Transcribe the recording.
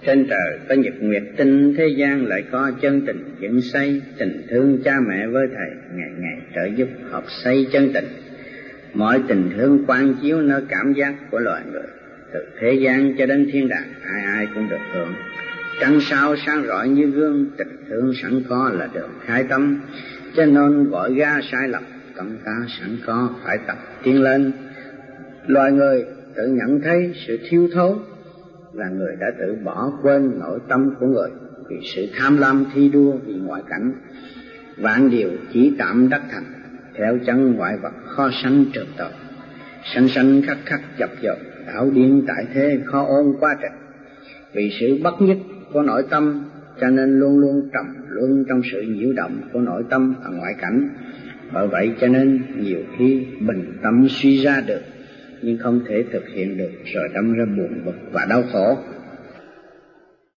Trên trời có nhật nguyệt tinh, thế gian lại có chân tình dựng xây. Tình thương cha mẹ với thầy, ngày ngày trợ giúp học xây chân tình. Mọi tình thương quang chiếu nơi cảm giác của loài người, từ thế gian cho đến thiên đàng, ai ai cũng được hưởng. Trăng sao sáng rọi như gương, tình thương sẵn có là đường khai tâm. Cho nên vội ra sai lầm, tâm ta sẵn có phải tập tiến lên. Loài người tự nhận thấy sự thiếu thốn là người đã tự bỏ quên nội tâm của người, vì sự tham lam thi đua vì ngoại cảnh. Vạn điều chỉ tạm đắc thành, theo chân ngoại vật khó sanh trường tồn. Sanh sanh khắc khắc chập chờn, đảo điên tại thế khó ôn quá trình. Vì sự bất nhất của nội tâm cho nên luôn luôn trầm luân trong sự nhiễu động của nội tâm và ngoại cảnh. Bởi vậy cho nên nhiều khi bình tâm suy ra được nhưng không thể thực hiện được, rồi đâm ra buồn bực và đau khổ.